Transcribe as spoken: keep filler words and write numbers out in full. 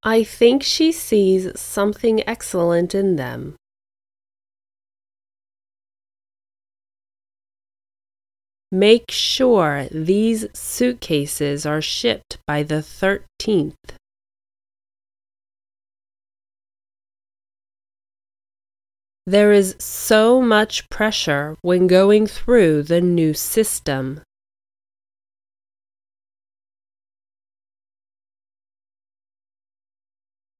I think she sees something excellent in them. Make sure these suitcases are shipped by the thirteenth. There is so much pressure when going through the new system.